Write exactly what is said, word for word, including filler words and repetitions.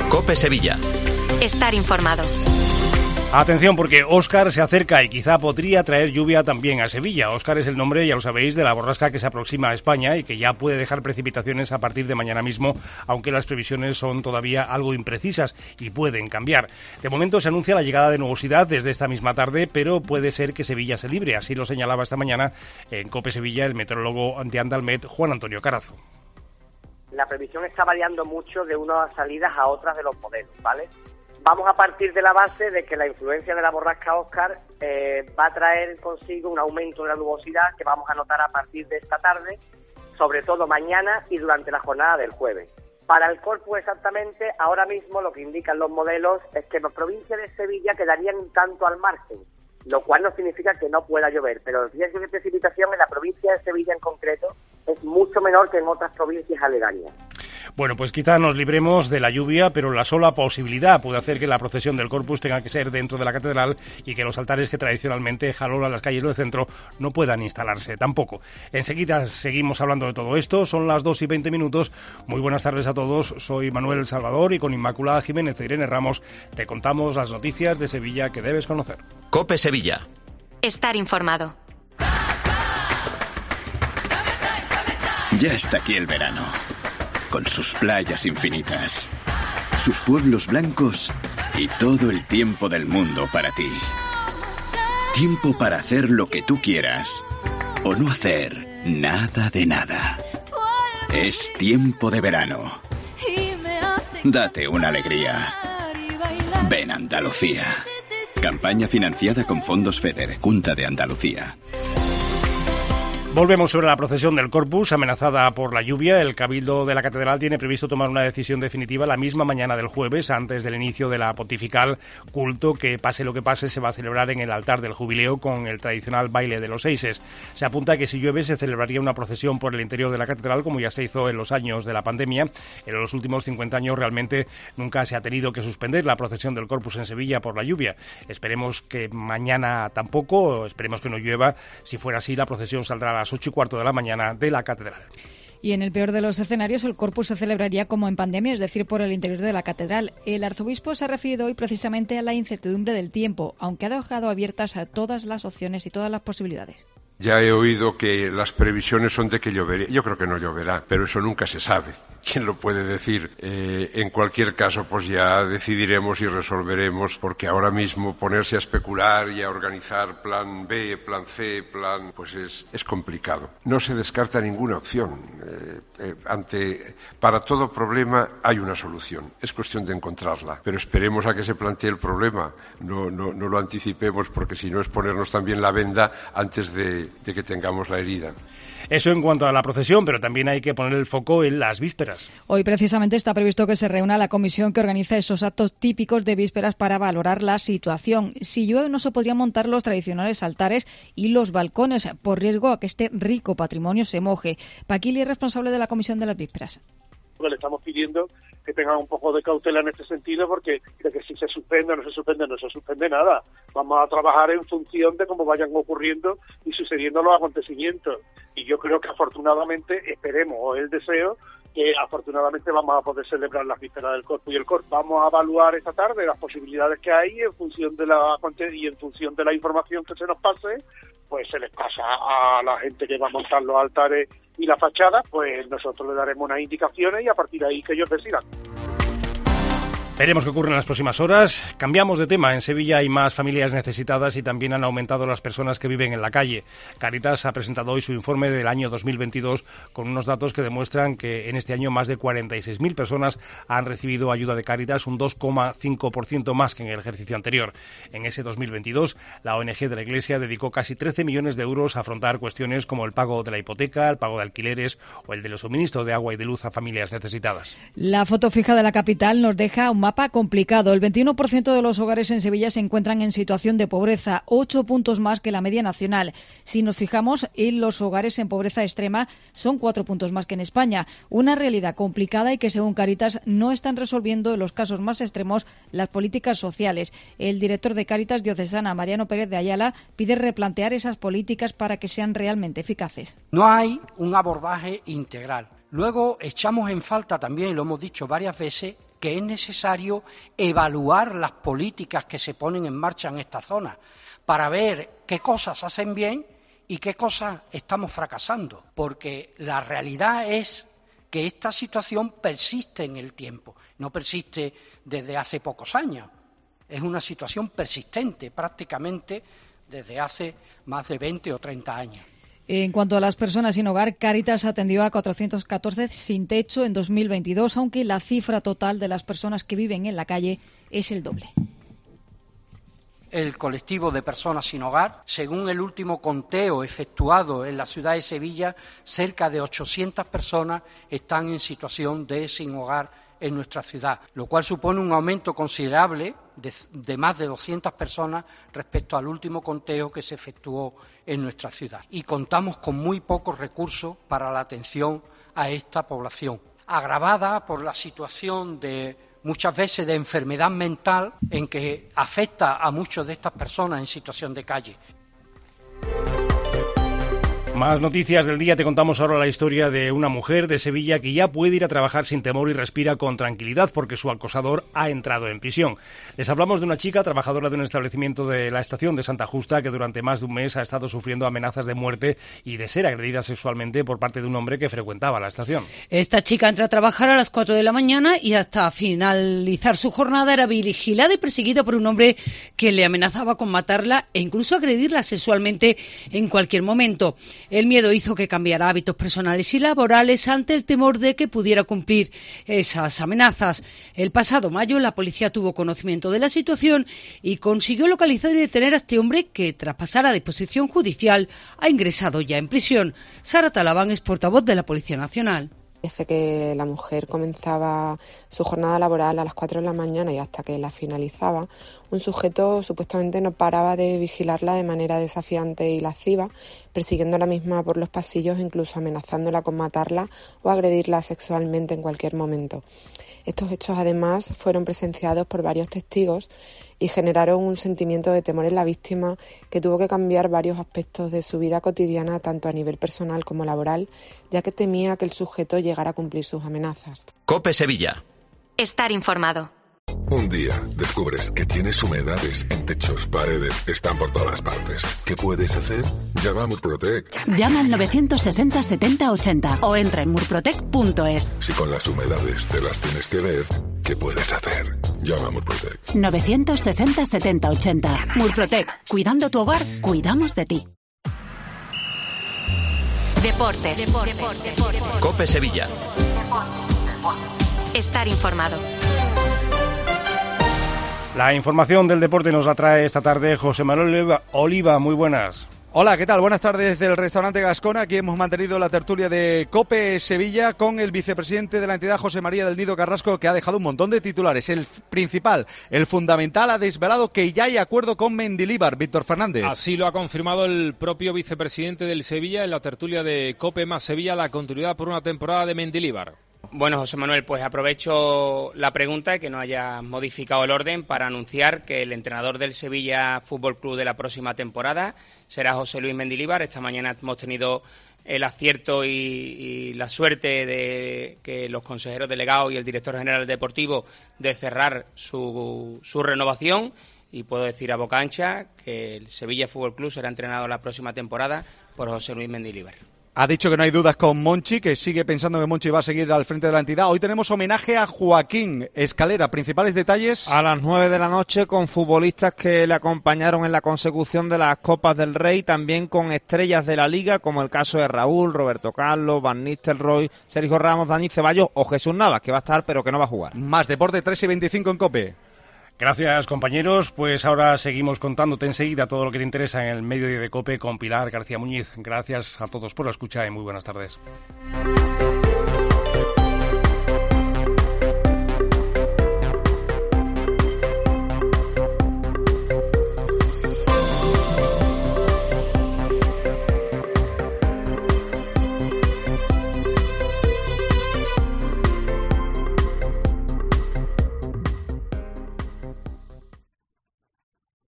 COPE Sevilla. Estar informado. Atención, porque Óscar se acerca y quizá podría traer lluvia también a Sevilla. Óscar es el nombre, ya lo sabéis, de la borrasca que se aproxima a España y que ya puede dejar precipitaciones a partir de mañana mismo, aunque las previsiones son todavía algo imprecisas y pueden cambiar. De momento se anuncia la llegada de nubosidad desde esta misma tarde, pero puede ser que Sevilla se libre. Así lo señalaba esta mañana en COPE Sevilla el meteorólogo de Andalmet, Juan Antonio Carazo. La previsión está variando mucho de unas salidas a otras de los modelos, ¿vale? Vamos a partir de la base de que la influencia de la borrasca Óscar eh, va a traer consigo un aumento de la nubosidad que vamos a notar a partir de esta tarde, sobre todo mañana y durante la jornada del jueves. Para el Corpus exactamente, ahora mismo lo que indican los modelos es que la provincia de Sevilla quedarían un tanto al margen, lo cual no significa que no pueda llover, pero el riesgo de precipitación en la provincia de Sevilla en concreto es mucho menor que en otras provincias aledañas. Bueno, pues quizá nos libremos de la lluvia, pero la sola posibilidad puede hacer que la procesión del Corpus tenga que ser dentro de la catedral y que los altares que tradicionalmente jalonan las calles del centro no puedan instalarse tampoco. Enseguida seguimos hablando de todo esto, son las dos y veinte minutos. Muy buenas tardes a todos, soy Manuel Salvador y con Inmaculada Jiménez e Irene Ramos te contamos las noticias de Sevilla que debes conocer. COPE Sevilla. Estar informado. Ya está aquí el verano, con sus playas infinitas, sus pueblos blancos y todo el tiempo del mundo para ti. Tiempo para hacer lo que tú quieras o no hacer nada de nada. Es tiempo de verano. Date una alegría. Ven Andalucía. Campaña financiada con fondos FEDER, Junta de Andalucía. Volvemos sobre la procesión del Corpus, amenazada por la lluvia. El Cabildo de la Catedral tiene previsto tomar una decisión definitiva la misma mañana del jueves, antes del inicio de la pontifical, culto que, pase lo que pase, se va a celebrar en el altar del Jubileo con el tradicional baile de los seises. Se apunta que si llueve se celebraría una procesión por el interior de la Catedral, como ya se hizo en los años de la pandemia. En los últimos cincuenta años realmente nunca se ha tenido que suspender la procesión del Corpus en Sevilla por la lluvia. Esperemos que mañana tampoco, esperemos que no llueva. Si fuera así, la procesión saldrá a las ocho y cuarto de la mañana de la catedral. Y en el peor de los escenarios, el Corpus se celebraría como en pandemia, es decir, por el interior de la catedral. El arzobispo se ha referido hoy precisamente a la incertidumbre del tiempo, aunque ha dejado abiertas a todas las opciones y todas las posibilidades. Ya he oído que las previsiones son de que lloverá. Yo creo que no lloverá, pero eso nunca se sabe. ¿Quién lo puede decir? Eh, en cualquier caso, pues ya decidiremos y resolveremos, porque ahora mismo ponerse a especular y a organizar plan B, plan C, plan, pues es, es complicado. No se descarta ninguna opción. Eh, eh, ante, para todo problema hay una solución. Es cuestión de encontrarla. Pero esperemos a que se plantee el problema. No, no, no lo anticipemos, porque si no es ponernos también la venda antes de, de que tengamos la herida. Eso en cuanto a la procesión, pero también hay que poner el foco en las vísperas. Hoy precisamente está previsto que se reúna la comisión que organiza esos actos típicos de vísperas para valorar la situación. Si llueve no se podrían montar los tradicionales altares y los balcones por riesgo a que este rico patrimonio se moje. Paquili es responsable de la comisión de las vísperas. Le estamos pidiendo que tengan un poco de cautela en este sentido, porque de que si se suspende o no se suspende, no se suspende nada. Vamos a trabajar en función de cómo vayan ocurriendo y sucediendo los acontecimientos. Y yo creo que afortunadamente, esperemos, o el deseo, que afortunadamente vamos a poder celebrar las vísperas del Corpus y el Corpus. Vamos a evaluar esta tarde las posibilidades que hay en función de la y en función de la información que se nos pase, pues se les pasa a la gente que va a montar los altares y la fachada, pues nosotros le daremos unas indicaciones y a partir de ahí que ellos decidan. Veremos qué ocurre en las próximas horas. Cambiamos de tema. En Sevilla hay más familias necesitadas y también han aumentado las personas que viven en la calle. Cáritas ha presentado hoy su informe del año dos mil veintidós con unos datos que demuestran que en este año más de cuarenta y seis mil personas han recibido ayuda de Cáritas, un dos coma cinco por ciento más que en el ejercicio anterior. En ese dos mil veintidós, la O N G de la Iglesia dedicó casi trece millones de euros a afrontar cuestiones como el pago de la hipoteca, el pago de alquileres o el de los suministros de agua y de luz a familias necesitadas. La foto fija de la capital nos deja un mapa complicado. El veintiuno por ciento de los hogares en Sevilla se encuentran en situación de pobreza, ocho puntos más que la media nacional. Si nos fijamos en los hogares en pobreza extrema, son cuatro puntos más que en España. Una realidad complicada y que, según Cáritas, no están resolviendo en los casos más extremos las políticas sociales. El director de Cáritas Diocesana, Mariano Pérez de Ayala, pide replantear esas políticas para que sean realmente eficaces. No hay un abordaje integral. Luego echamos en falta también, y lo hemos dicho varias veces, que es necesario evaluar las políticas que se ponen en marcha en esta zona para ver qué cosas hacen bien y qué cosas estamos fracasando, porque la realidad es que esta situación persiste en el tiempo, no persiste desde hace pocos años, es una situación persistente prácticamente desde hace más de veinte o treinta años. En cuanto a las personas sin hogar, Cáritas atendió a cuatrocientos catorce sin techo en dos mil veintidós, aunque la cifra total de las personas que viven en la calle es el doble. El colectivo de personas sin hogar, según el último conteo efectuado en la ciudad de Sevilla, cerca de ochocientas personas están en situación de sin hogar en nuestra ciudad, lo cual supone un aumento considerable de, de más de doscientas personas respecto al último conteo que se efectuó en nuestra ciudad. Y contamos con muy pocos recursos para la atención a esta población, agravada por la situación de muchas veces de enfermedad mental en que afecta a muchas de estas personas en situación de calle. Más noticias del día. Te contamos ahora la historia de una mujer de Sevilla que ya puede ir a trabajar sin temor y respira con tranquilidad porque su acosador ha entrado en prisión. Les hablamos de una chica trabajadora de un establecimiento de la estación de Santa Justa que durante más de un mes ha estado sufriendo amenazas de muerte y de ser agredida sexualmente por parte de un hombre que frecuentaba la estación. Esta chica entra a trabajar a las cuatro de la mañana y hasta finalizar su jornada era vigilada y perseguida por un hombre que le amenazaba con matarla e incluso agredirla sexualmente en cualquier momento. El miedo hizo que cambiara hábitos personales y laborales ante el temor de que pudiera cumplir esas amenazas. El pasado mayo la policía tuvo conocimiento de la situación y consiguió localizar y detener a este hombre que, tras pasar a disposición judicial, ha ingresado ya en prisión. Sara Talabán es portavoz de la Policía Nacional. Desde que la mujer comenzaba su jornada laboral a las cuatro de la mañana y hasta que la finalizaba, un sujeto supuestamente no paraba de vigilarla de manera desafiante y lasciva, persiguiendo a la misma por los pasillos, incluso amenazándola con matarla o agredirla sexualmente en cualquier momento. Estos hechos, además, fueron presenciados por varios testigos y generaron un sentimiento de temor en la víctima que tuvo que cambiar varios aspectos de su vida cotidiana, tanto a nivel personal como laboral, ya que temía que el sujeto llegara a cumplir sus amenazas. COPE Sevilla. Estar informado. Un día descubres que tienes humedades en techos, paredes, están por todas partes. ¿Qué puedes hacer? Llama a Murprotec. Llama al novecientos sesenta setenta ochenta o entra en murprotec punto es. Si con las humedades te las tienes que ver, ¿qué puedes hacer? Llama a Murprotec. novecientos sesenta setenta ochenta. Murprotec. Cuidando tu hogar, cuidamos de ti. Deportes. Deportes. Deportes. Deportes. COPE Sevilla. Estar informado. La información del deporte nos la trae esta tarde José Manuel Oliva. Oliva, muy buenas. Hola, ¿qué tal? Buenas tardes desde el restaurante Gascona. Aquí hemos mantenido la tertulia de COPE Sevilla con el vicepresidente de la entidad, José María del Nido Carrasco, que ha dejado un montón de titulares. El principal, el fundamental, ha desvelado que ya hay acuerdo con Mendilibar. Víctor Fernández. Así lo ha confirmado el propio vicepresidente del Sevilla en la tertulia de COPE más Sevilla, la continuidad por una temporada de Mendilibar. Bueno, José Manuel, pues aprovecho la pregunta y que no haya modificado el orden para anunciar que el entrenador del Sevilla Fútbol Club de la próxima temporada será José Luis Mendilibar. Esta mañana hemos tenido el acierto y, y la suerte de que los consejeros delegados y el director general deportivo de cerrar su, su renovación, y puedo decir a boca ancha que el Sevilla Fútbol Club será entrenado la próxima temporada por José Luis Mendilibar. Ha dicho que no hay dudas con Monchi, que sigue pensando que Monchi va a seguir al frente de la entidad. Hoy tenemos homenaje a Joaquín Escalera. Principales detalles. A las nueve de la noche, con futbolistas que le acompañaron en la consecución de las Copas del Rey, también con estrellas de la Liga, como el caso de Raúl, Roberto Carlos, Van Nistelrooy, Sergio Ramos, Dani Ceballos o Jesús Navas, que va a estar pero que no va a jugar. Más deporte, tres y veinticinco en COPE. Gracias, compañeros. Pues ahora seguimos contándote enseguida todo lo que te interesa en el Mediodía de COPE con Pilar García Muñiz. Gracias a todos por la escucha y muy buenas tardes.